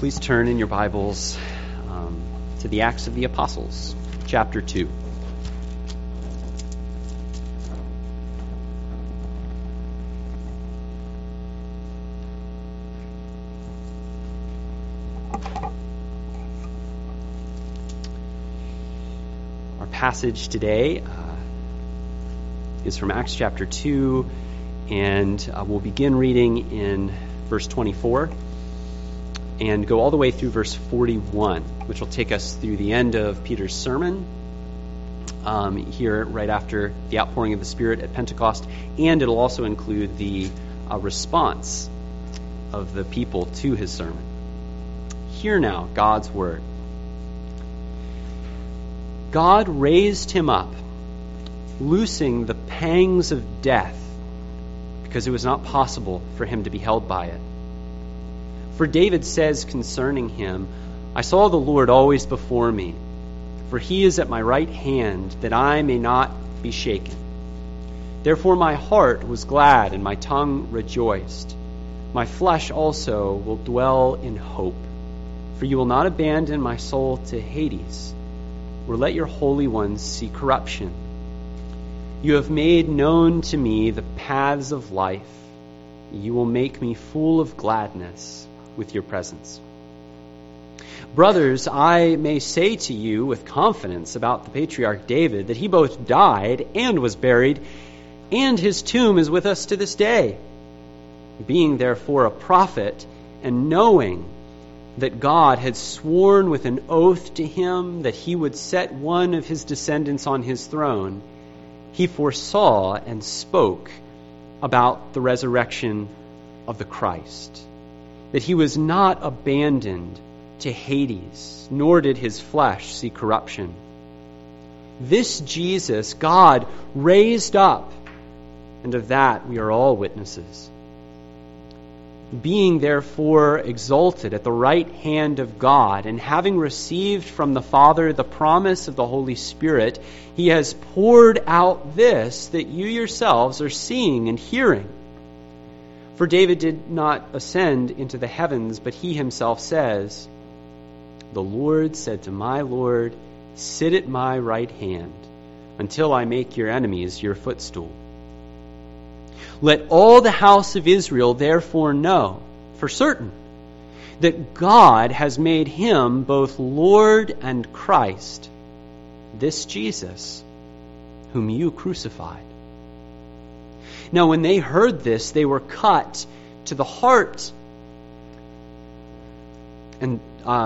Please turn in your Bibles to the Acts of the Apostles, chapter 2. Our passage today is from Acts chapter 2, and we'll begin reading in verse 24. And go all the way through verse 41, which will take us through the end of Peter's sermon here right after the outpouring of the Spirit at Pentecost, and it'll also include the response of the people to his sermon. Hear now God's word. God raised him up, loosing the pangs of death, because it was not possible for him to be held by it. For David says concerning him, I saw the Lord always before me, for he is at my right hand, that I may not be shaken. Therefore my heart was glad, and my tongue rejoiced. My flesh also will dwell in hope, for you will not abandon my soul to Hades, or let your Holy One see corruption. You have made known to me the paths of life. You will make me full of gladness with your presence. Brothers, I may say to you with confidence about the patriarch David that he both died and was buried, and his tomb is with us to this day. Being therefore a prophet, and knowing that God had sworn with an oath to him that he would set one of his descendants on his throne, he foresaw and spoke about the resurrection of the Christ, that he was not abandoned to Hades, nor did his flesh see corruption. This Jesus God raised up, and of that we are all witnesses. Being therefore exalted at the right hand of God, and having received from the Father the promise of the Holy Spirit, he has poured out this that you yourselves are seeing and hearing. For David did not ascend into the heavens, but he himself says, The Lord said to my Lord, Sit at my right hand, until I make your enemies your footstool. Let all the house of Israel therefore know for certain that God has made him both Lord and Christ, this Jesus, whom you crucified. Now, when they heard this, they were cut to the heart. And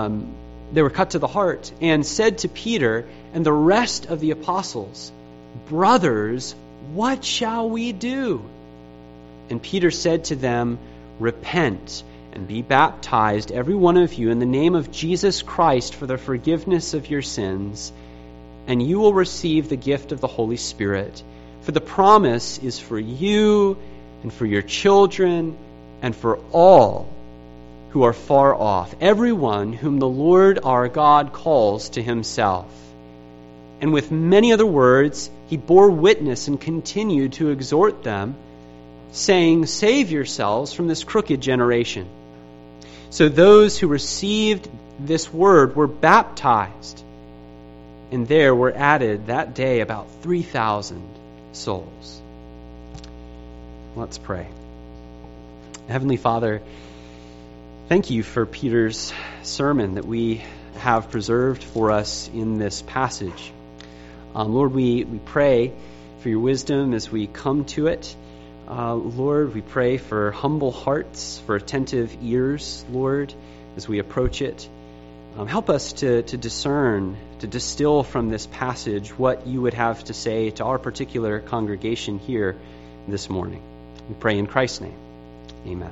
said to Peter and the rest of the apostles, Brothers, what shall we do? And Peter said to them, Repent and be baptized, every one of you, in the name of Jesus Christ for the forgiveness of your sins, and you will receive the gift of the Holy Spirit. For the promise is for you and for your children and for all who are far off, everyone whom the Lord our God calls to himself. And with many other words he bore witness and continued to exhort them, saying, Save yourselves from this crooked generation. So those who received this word were baptized, and there were added that day about 3,000 souls. Let's pray. Heavenly Father, thank you for Peter's sermon that we have preserved for us in this passage. Lord, we pray for your wisdom as we come to it. Lord, we pray for humble hearts, for attentive ears, Lord, as we approach it. Help us to discern, to distill from this passage what you would have to say to our particular congregation here this morning. We pray in Christ's name. Amen.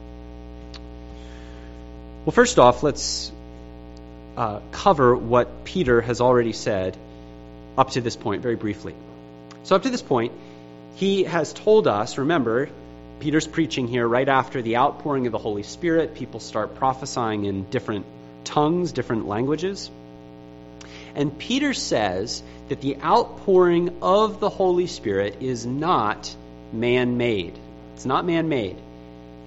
Well, first off, let's cover what Peter has already said up to this point very briefly. So up to this point, he has told us, remember, Peter's preaching here right after the outpouring of the Holy Spirit. People start prophesying in different tongues, different languages. And Peter says that the outpouring of the Holy Spirit is not man-made. It's not man-made.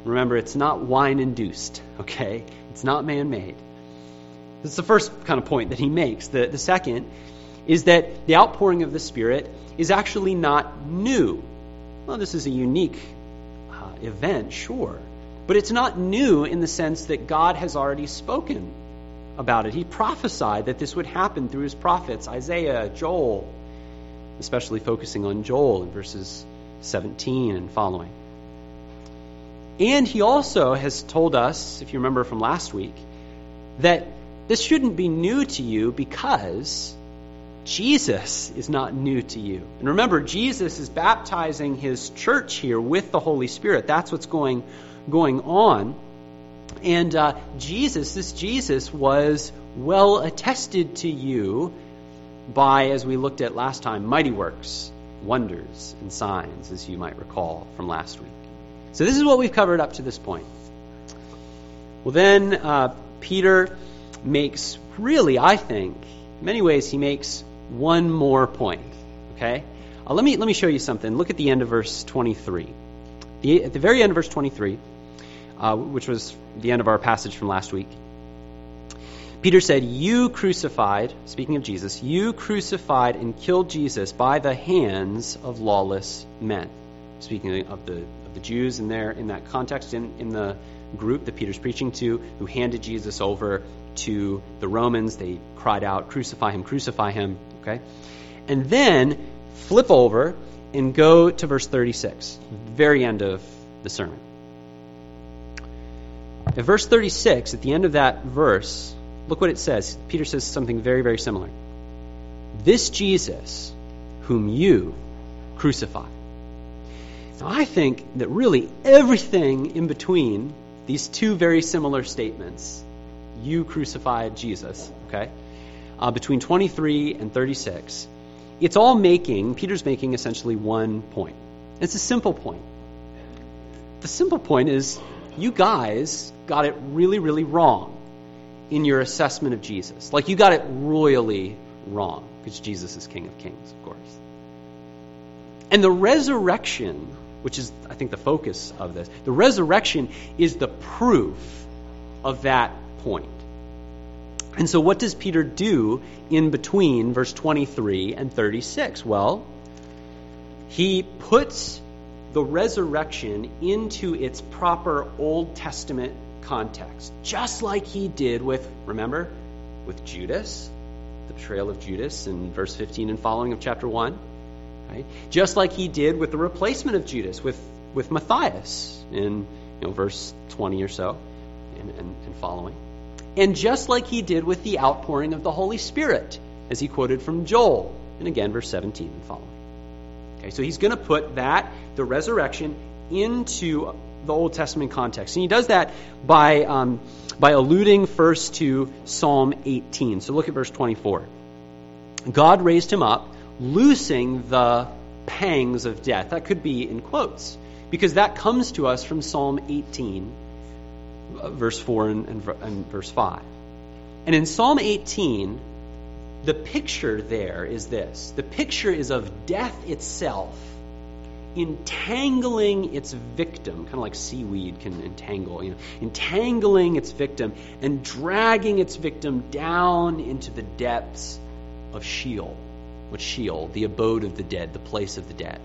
Remember, it's not wine-induced, okay? It's not man-made. This is the first kind of point that he makes. The second is that the outpouring of the Spirit is actually not new. Well, this is a unique event, sure. But it's not new in the sense that God has already spoken about it. He prophesied that this would happen through his prophets, Isaiah, Joel, especially focusing on Joel in verses 17 and following. And he also has told us, if you remember from last week, that this shouldn't be new to you because Jesus is not new to you. And remember, Jesus is baptizing his church here with the Holy Spirit. That's what's going on. And this Jesus was well attested to you by, as we looked at last time, mighty works, wonders, and signs, as you might recall from last week. So this is what we've covered up to this point. Well, then Peter makes, really, I think, in many ways, he makes one more point. Okay? Let me show you something. Look at the end of verse 23. At the very end of verse 23, which was the end of our passage from last week, Peter said, "You crucified," speaking of Jesus, "you crucified and killed Jesus by the hands of lawless men." Speaking of the Jews in that context, in the group that Peter's preaching to, who handed Jesus over to the Romans. They cried out, "Crucify him, crucify him." Okay? And then flip over and go to verse 36, very end of the sermon. At verse 36, at the end of that verse, look what it says. Peter says something very, very similar. "This Jesus, whom you crucified." Now, I think that really everything in between these two very similar statements, "you crucified Jesus," okay, between 23 and 36, Peter's making essentially one point. It's a simple point. The simple point is, you guys got it really, really wrong in your assessment of Jesus. Like, you got it royally wrong, because Jesus is King of Kings, of course. And the resurrection, which is, I think, the focus of this, the resurrection is the proof of that point. And so what does Peter do in between verse 23 and 36? Well, he puts the resurrection into its proper Old Testament context, just like he did with Judas, the betrayal of Judas in verse 15 and following of chapter 1. Right? Just like he did with the replacement of Judas, with Matthias in verse 20 or so and following. And just like he did with the outpouring of the Holy Spirit, as he quoted from Joel, and again verse 17 and following. Okay, so he's going to put the resurrection, into the Old Testament context. And he does that by alluding first to Psalm 18. So look at verse 24. "God raised him up, loosing the pangs of death." That could be in quotes, because that comes to us from Psalm 18, verse 4 and verse 5. And in Psalm 18, the picture there is this. The picture is of death itself entangling its victim, kind of like seaweed can entangle, entangling its victim and dragging its victim down into the depths of Sheol. What's Sheol? The abode of the dead, the place of the dead.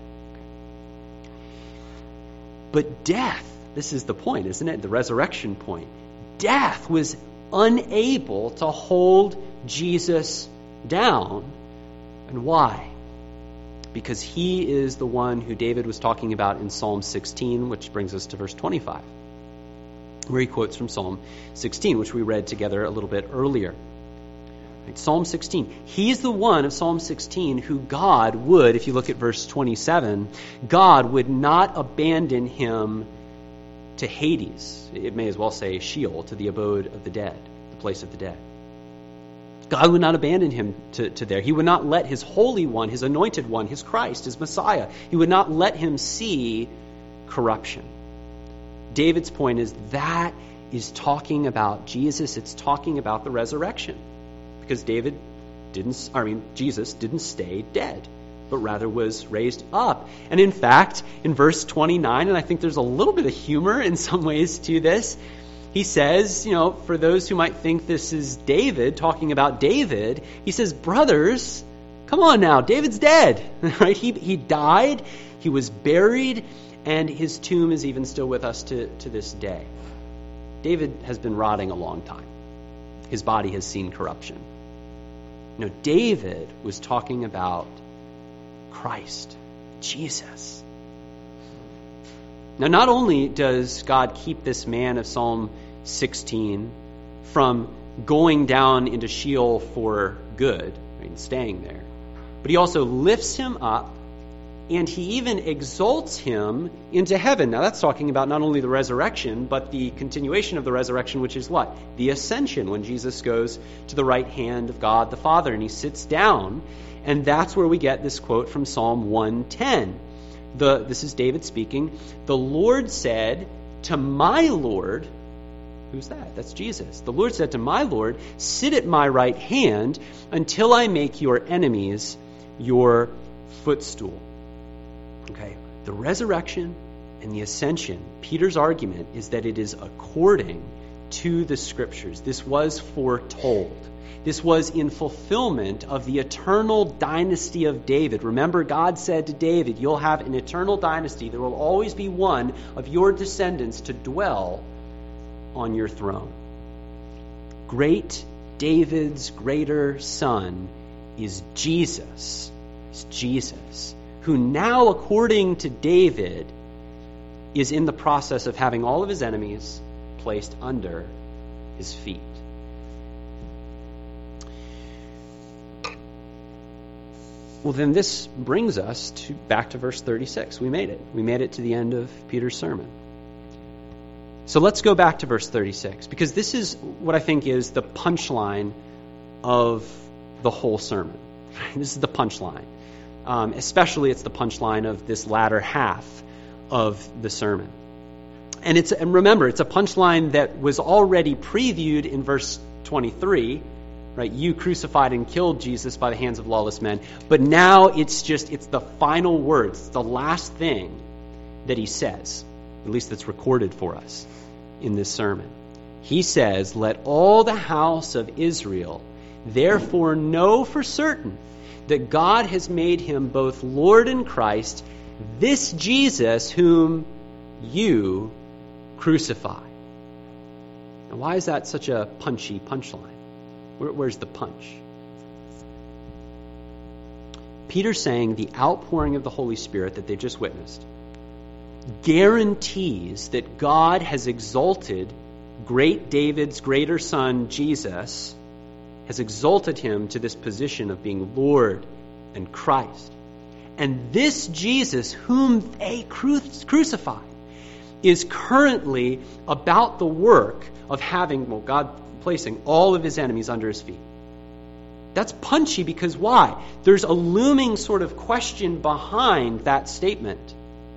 But death, this is the point, isn't it? The resurrection point. Death was unable to hold Jesus down. And why? Because he is the one who David was talking about in Psalm 16, which brings us to verse 25, where he quotes from Psalm 16, which we read together a little bit earlier. Right? Psalm 16. He's the one of Psalm 16 who God would, if you look at verse 27, God would not abandon him to Hades. It may as well say Sheol, to the abode of the dead, the place of the dead. God would not abandon him to there. He would not let his Holy One, his Anointed One, his Christ, his Messiah, he would not let him see corruption. David's point is that is talking about Jesus. It's talking about the resurrection. Because Jesus didn't stay dead. but rather was raised up. And in fact, in verse 29, and I think there's a little bit of humor in some ways to this, he says, for those who might think this is David, talking about David, he says, brothers, come on now, David's dead, right? He died, he was buried, and his tomb is even still with us to this day. David has been rotting a long time. His body has seen corruption. David was talking about Christ, Jesus. Now, not only does God keep this man of Psalm 16 from going down into Sheol for good, right, staying there, but he also lifts him up, and he even exalts him into heaven. Now, that's talking about not only the resurrection, but the continuation of the resurrection, which is what? The ascension, when Jesus goes to the right hand of God the Father, and he sits down. And that's where we get this quote from Psalm 110. This is David speaking. The Lord said to my Lord, who's that? That's Jesus. The Lord said to my Lord, sit at my right hand until I make your enemies your footstool. Okay, the resurrection and the ascension, Peter's argument is that it is according to the Scriptures. This was foretold. This was in fulfillment of the eternal dynasty of David. Remember, God said to David, you'll have an eternal dynasty. There will always be one of your descendants to dwell on your throne. Great David's greater son is Jesus. Is Jesus, who now, according to David, is in the process of having all of his enemies placed under his feet. Well, then this brings us back to verse 36. We made it. We made it to the end of Peter's sermon. So let's go back to verse 36, because this is what I think is the punchline of the whole sermon. This is the punchline. Especially it's the punchline of this latter half of the sermon. And remember, it's a punchline that was already previewed in verse 23, right? You crucified and killed Jesus by the hands of lawless men. But now it's the final words, it's the last thing that he says, at least that's recorded for us in this sermon. He says, let all the house of Israel therefore know for certain that God has made him both Lord and Christ, this Jesus whom you crucified. Now, why is that such a punchy punchline? Where's the punch? Peter's saying the outpouring of the Holy Spirit that they just witnessed guarantees that God has exalted great David's greater son, Jesus, has exalted him to this position of being Lord and Christ. And this Jesus, whom they crucified, is currently about the work of having, God placing all of his enemies under his feet. That's punchy because why? There's a looming sort of question behind that statement,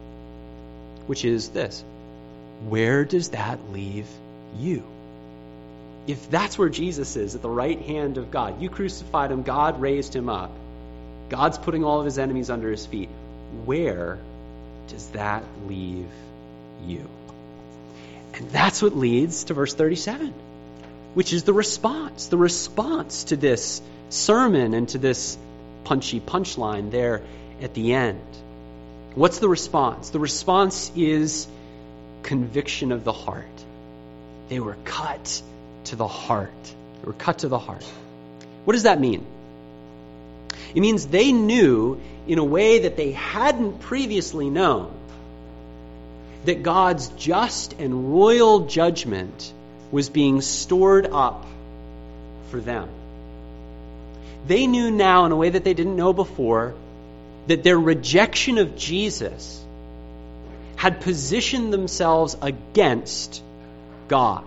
which is this: where does that leave you? If that's where Jesus is, at the right hand of God, you crucified him, God raised him up, God's putting all of his enemies under his feet, where does that leave you? And that's what leads to verse 37, which is the response to this sermon and to this punchy punchline there at the end. What's the response? The response is conviction of the heart. They were cut to the heart. They were cut to the heart. What does that mean? It means they knew in a way that they hadn't previously known that God's just and royal judgment was being stored up for them. They knew now in a way that they didn't know before that their rejection of Jesus had positioned themselves against God.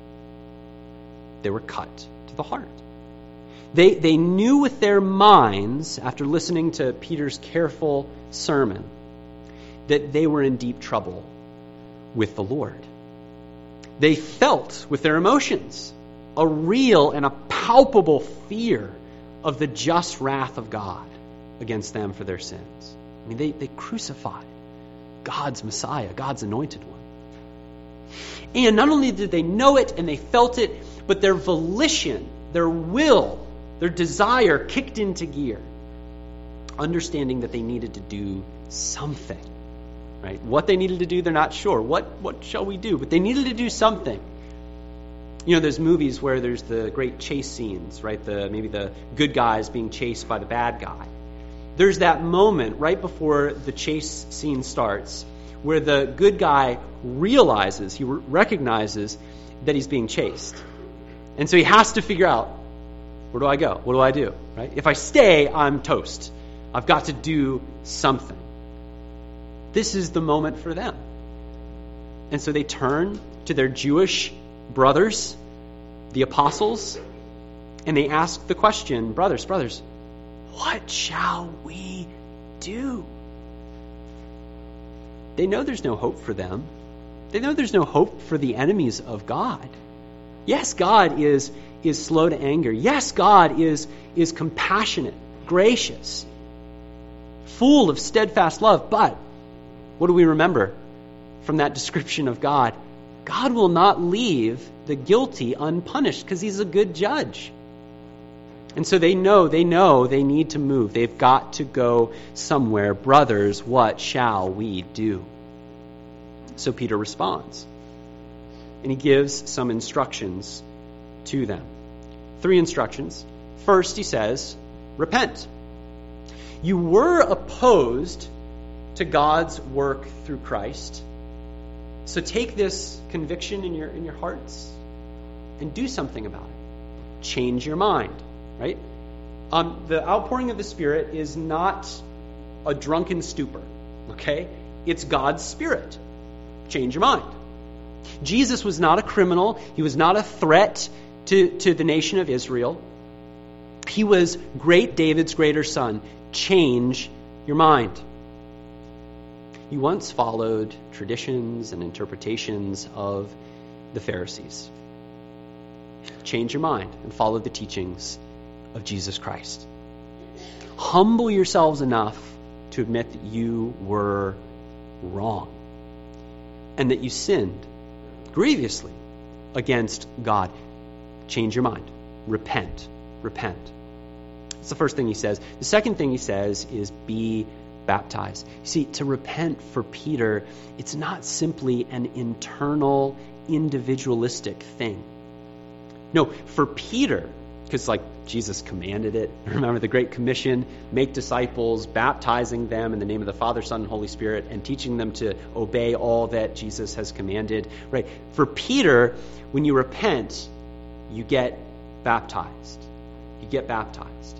They were cut to the heart. They knew with their minds, after listening to Peter's careful sermon, that they were in deep trouble with the Lord. They felt with their emotions a real and a palpable fear of the just wrath of God. against them for their sins. I mean, they crucified God's Messiah, God's anointed one. And not only did they know it and they felt it, but their volition, their will, their desire kicked into gear, understanding that they needed to do something. Right? What they needed to do, they're not sure. What shall we do? But they needed to do something. You know, there's movies where there's the great chase scenes, right? Maybe the good guys being chased by the bad guy. There's that moment right before the chase scene starts where the good guy realizes, he recognizes that he's being chased. And so he has to figure out, where do I go? What do I do? Right? If I stay, I'm toast. I've got to do something. This is the moment for them. And so they turn to their Jewish brothers, the apostles, and they ask the question, brothers, what shall we do? They know there's no hope for them. They know there's no hope for the enemies of God. Yes, God is slow to anger. Yes, God is compassionate, gracious, full of steadfast love. But what do we remember from that description of God? God will not leave the guilty unpunished because he's a good judge. And so they know they need to move. They've got to go somewhere. Brothers, what shall we do? So Peter responds. And he gives some instructions to them. 3 instructions. First, he says, repent. You were opposed to God's work through Christ. So take this conviction in your hearts and do something about it. Change your mind, right? The outpouring of the Spirit is not a drunken stupor, okay? It's God's Spirit. Change your mind. Jesus was not a criminal. He was not a threat to the nation of Israel. He was great David's greater son. Change your mind. You once followed traditions and interpretations of the Pharisees. Change your mind and follow the teachings of Jesus Christ. Humble yourselves enough to admit that you were wrong and that you sinned grievously against God. Change your mind. Repent. That's the first thing he says. The second thing he says is be baptized. You see, to repent for Peter, it's not simply an internal, individualistic thing. No, for Peter, because like Jesus commanded it. Remember the Great Commission, make disciples, baptizing them in the name of the Father, Son, and Holy Spirit, and teaching them to obey all that Jesus has commanded. Right? For Peter, when you repent, you get baptized. You get baptized.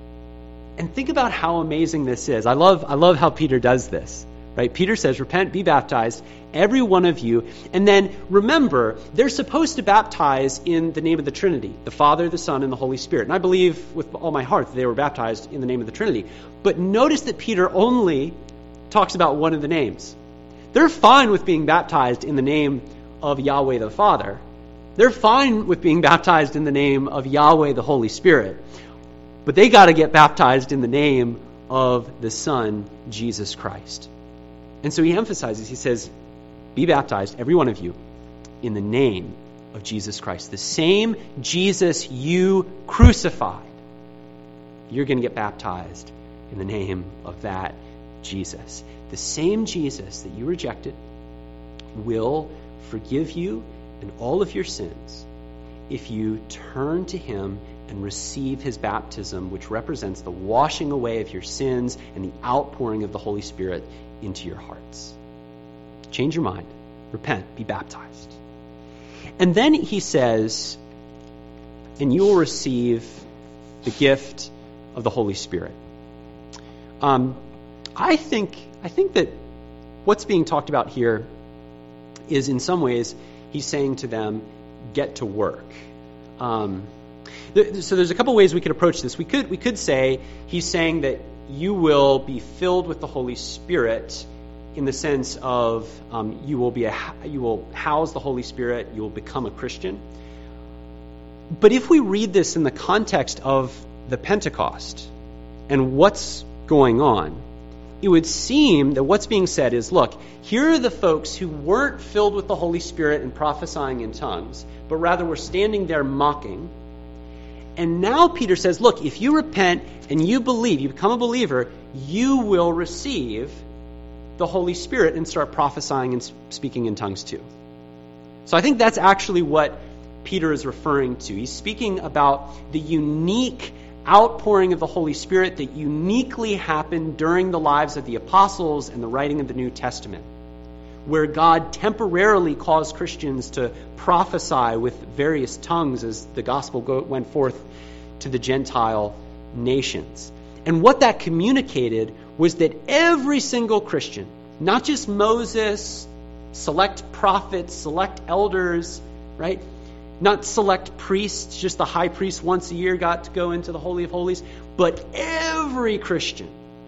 And think about how amazing this is. I love how Peter does this. Right? Peter says, repent, be baptized, every one of you. And then remember, they're supposed to baptize in the name of the Trinity, the Father, the Son, and the Holy Spirit. And I believe with all my heart that they were baptized in the name of the Trinity. But notice that Peter only talks about one of the names. They're fine with being baptized in the name of Yahweh the Father. They're fine with being baptized in the name of Yahweh the Holy Spirit. But they got to get baptized in the name of the Son, Jesus Christ. And so he emphasizes, he says, be baptized, every one of you, in the name of Jesus Christ. The same Jesus you crucified. You're going to get baptized in the name of that Jesus. The same Jesus that you rejected will forgive you and all of your sins if you turn to him and receive his baptism, which represents the washing away of your sins and the outpouring of the Holy Spirit into your hearts. Change your mind. Repent. Be baptized. And then he says, and you will receive the gift of the Holy Spirit. I think that what's being talked about here is in some ways he's saying to them, get to work. So there's a couple ways we could approach this. We could say he's saying that you will be filled with the Holy Spirit in the sense of you will house the Holy Spirit, you will become a Christian. But if we read this in the context of the Pentecost and what's going on, it would seem that what's being said is, look, here are the folks who weren't filled with the Holy Spirit and prophesying in tongues, but rather were standing there mocking. And now Peter says, look, if you repent and you believe, you become a believer, you will receive the Holy Spirit and start prophesying and speaking in tongues too. So I think that's actually what Peter is referring to. He's speaking about the unique outpouring of the Holy Spirit that uniquely happened during the lives of the apostles and the writing of the New Testament, where God temporarily caused Christians to prophesy with various tongues as the gospel went forth to the Gentile nations. And what that communicated was that every single Christian, not just Moses, select prophets, select elders, right? Not select priests, just the high priest once a year got to go into the Holy of Holies, but every Christian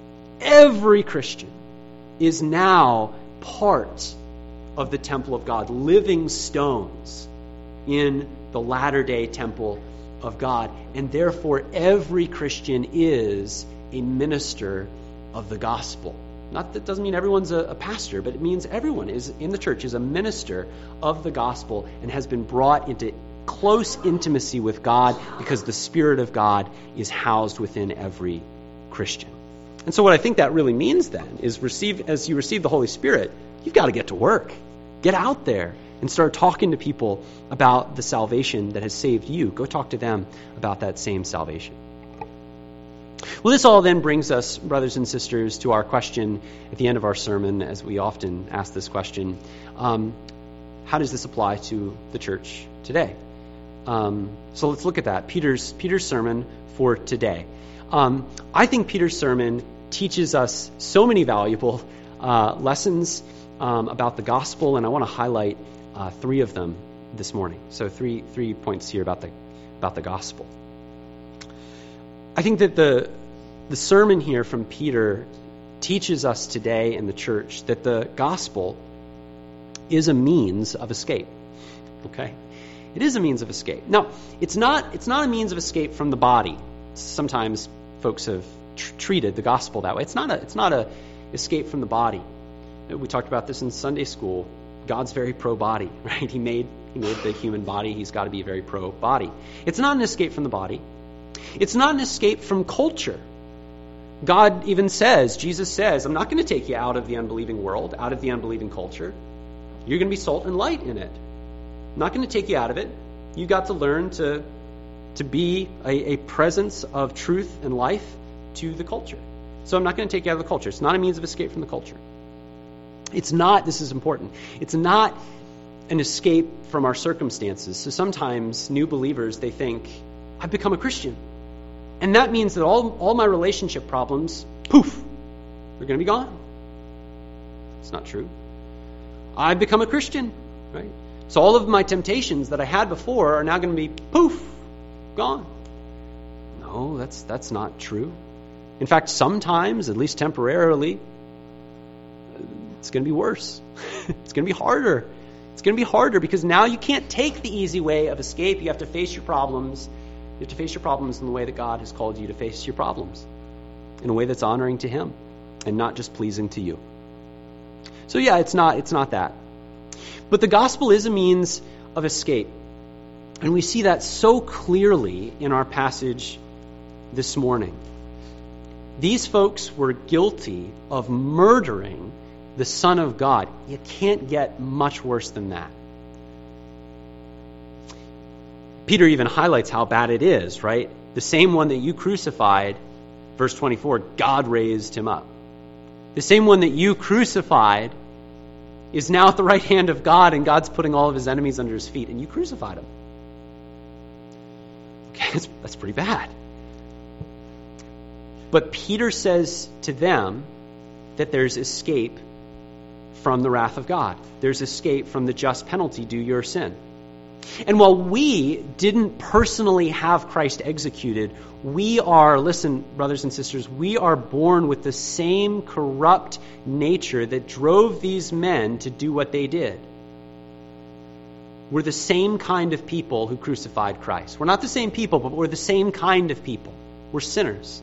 is now part of the temple of God, living stones in the latter-day temple of God. And therefore, every Christian is a minister of the gospel. Not that doesn't mean everyone's a pastor, but it means everyone is in the church is a minister of the gospel and has been brought into close intimacy with God because the Spirit of God is housed within every Christian. And so what I think that really means then is as you receive the Holy Spirit, you've got to get to work. Get out there and start talking to people about the salvation that has saved you. Go talk to them about that same salvation. Well, this all then brings us, brothers and sisters, to our question at the end of our sermon, as we often ask this question. How does this apply to the church today? So let's look at that. Peter's sermon for today. I think Peter's sermon teaches us so many valuable lessons about the gospel, and I want to highlight three of them this morning. So three points here about the gospel. I think that the sermon here from Peter teaches us today in the church that the gospel is a means of escape. Okay? It is a means of escape. Now, it's not a means of escape from the body. Sometimes folks have treated the gospel that way. It's not a escape from the body. We talked about this in Sunday school. God's very pro-body, right? He made the human body. He's got to be very pro-body. It's not an escape from the body. It's not an escape from culture. God even says, Jesus says, I'm not going to take you out of the unbelieving world, out of the unbelieving culture. You're going to be salt and light in it. I'm not going to take you out of it. You got to learn to be a presence of truth and life to the culture. So I'm not going to take you out of the culture. It's not a means of escape from the culture. It's not, this is important, it's not an escape from our circumstances. So sometimes new believers, they think, I've become a Christian. And that means that all my relationship problems, poof, they're going to be gone. It's not true. I've become a Christian, right? So all of my temptations that I had before are now going to be, poof, gone. No, that's not true. In fact, sometimes, at least temporarily, it's going to be worse. It's going to be harder. It's going to be harder because now you can't take the easy way of escape. You have to face your problems. You have to face your problems in the way that God has called you to face your problems, in a way that's honoring to Him and not just pleasing to you. So yeah, it's not that. But the gospel is a means of escape. And we see that so clearly in our passage this morning. These folks were guilty of murdering the Son of God. You can't get much worse than that. Peter even highlights how bad it is, right? The same one that you crucified, verse 24, God raised him up. The same one that you crucified is now at the right hand of God, and God's putting all of his enemies under his feet, and you crucified him. Okay, that's pretty bad. But Peter says to them that there's escape from the wrath of God. There's escape from the just penalty due your sin. And while we didn't personally have Christ executed, we are, listen, brothers and sisters, we are born with the same corrupt nature that drove these men to do what they did. We're the same kind of people who crucified Christ. We're not the same people, but we're the same kind of people. We're sinners.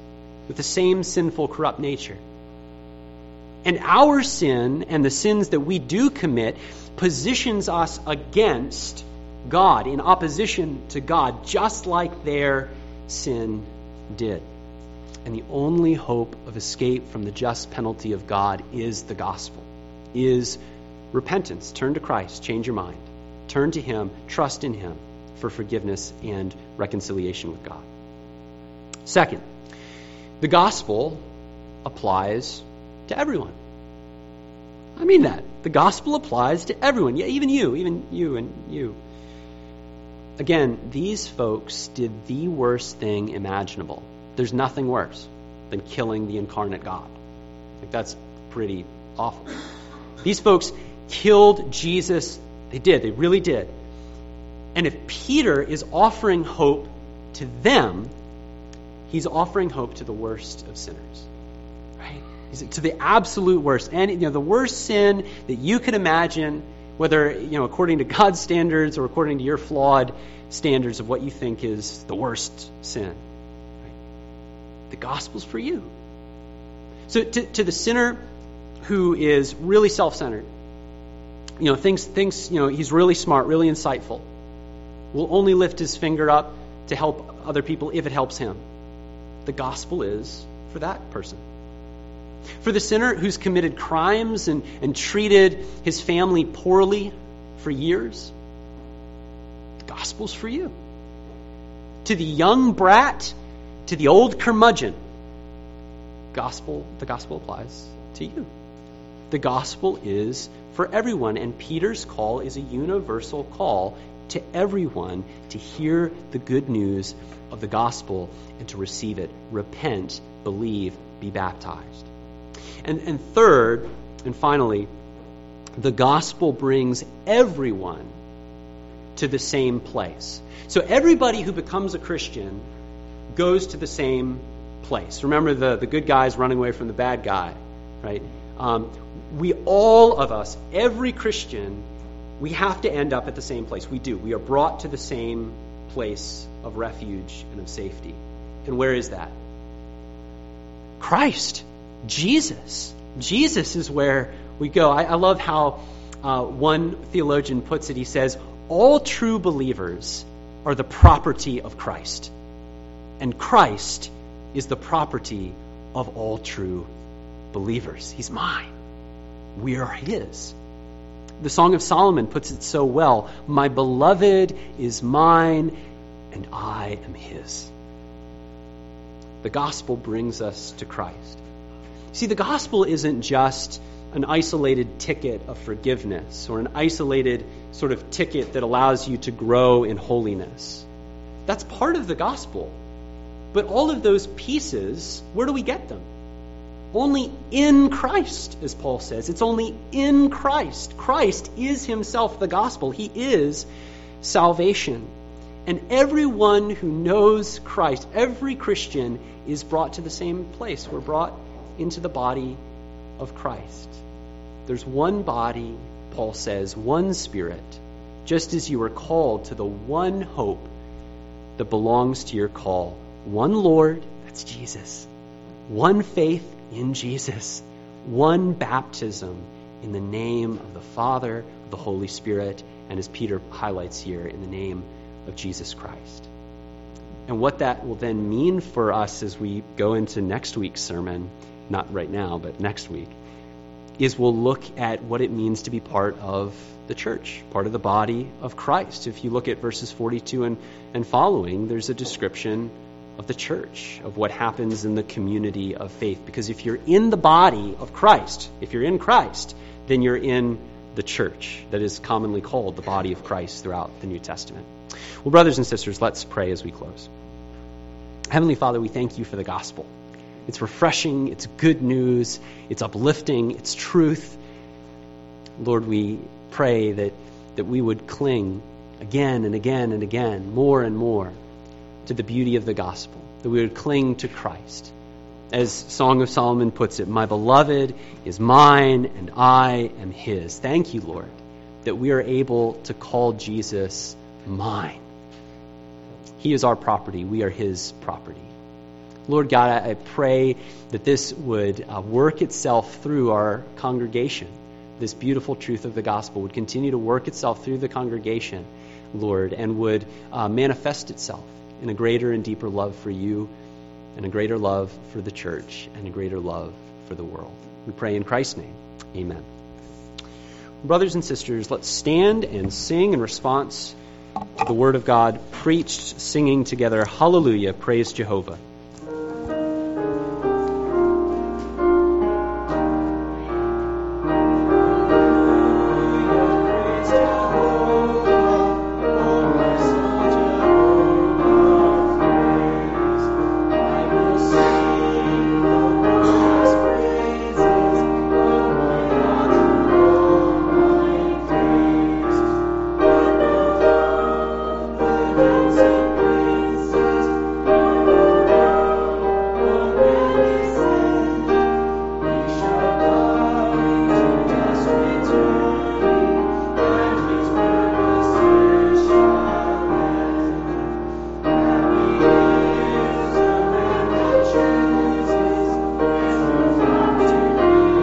with the same sinful, corrupt nature. And our sin and the sins that we do commit positions us against God, in opposition to God, just like their sin did. And the only hope of escape from the just penalty of God is the gospel, is repentance. Turn to Christ, change your mind. Turn to Him, trust in Him for forgiveness and reconciliation with God. Second, the gospel applies to everyone. I mean that. The gospel applies to everyone. Yeah, even you and you. Again, these folks did the worst thing imaginable. There's nothing worse than killing the incarnate God. Like, that's pretty awful. These folks killed Jesus. They did. They really did. And if Peter is offering hope to them, he's offering hope to the worst of sinners. Right? To the absolute worst. And the worst sin that you could imagine, whether according to God's standards or according to your flawed standards of what you think is the worst sin. Right? The gospel's for you. So to the sinner who is really self-centered, thinks he's really smart, really insightful, will only lift his finger up to help other people if it helps him. The gospel is for that person. For the sinner who's committed crimes and treated his family poorly for years, the gospel's for you. To the young brat, to the old curmudgeon, the gospel applies to you. The gospel is for everyone, and Peter's call is a universal call to everyone to hear the good news of the gospel and to receive it. Repent, believe, be baptized. And third, and finally, the gospel brings everyone to the same place. So everybody who becomes a Christian goes to the same place. Remember the good guys running away from the bad guy, right? All of us, every Christian, we have to end up at the same place. We do. We are brought to the same place of refuge and of safety. And where is that? Christ. Jesus. Jesus is where we go. I love how one theologian puts it. He says, all true believers are the property of Christ. And Christ is the property of all true believers. He's mine. We are His. The Song of Solomon puts it so well. My beloved is mine, and I am His. The gospel brings us to Christ. See, the gospel isn't just an isolated ticket of forgiveness or an isolated sort of ticket that allows you to grow in holiness. That's part of the gospel. But all of those pieces, where do we get them? Only in Christ, as Paul says. It's only in Christ. Christ is Himself the gospel. He is salvation. And everyone who knows Christ, every Christian, is brought to the same place. We're brought into the body of Christ. There's one body, Paul says, one Spirit, just as you are called to the one hope that belongs to your call. One Lord, that's Jesus. One faith in Jesus. One baptism in the name of the Father, of the Holy Spirit, and as Peter highlights here, in the name of Jesus Christ. And what that will then mean for us as we go into next week's sermon, not right now, but next week, is we'll look at what it means to be part of the church, part of the body of Christ. If you look at verses 42 and following, there's a description of the church, of what happens in the community of faith. Because if you're in the body of Christ, if you're in Christ, then you're in the church that is commonly called the body of Christ throughout the New Testament. Well, brothers and sisters, let's pray as we close. Heavenly Father, we thank you for the gospel. It's refreshing, it's good news, it's uplifting, it's truth. Lord, we pray that we would cling again and again and again, more and more, to the beauty of the gospel, that we would cling to Christ. As Song of Solomon puts it, my beloved is mine and I am His. Thank you, Lord, that we are able to call Jesus mine. He is our property. We are His property. Lord God, I pray that this would work itself through our congregation. This beautiful truth of the gospel would continue to work itself through the congregation, Lord, and would manifest itself in a greater and deeper love for you, and a greater love for the church, and a greater love for the world. We pray in Christ's name. Amen. Brothers and sisters, let's stand and sing in response to the word of God preached, singing together, Hallelujah, praise Jehovah.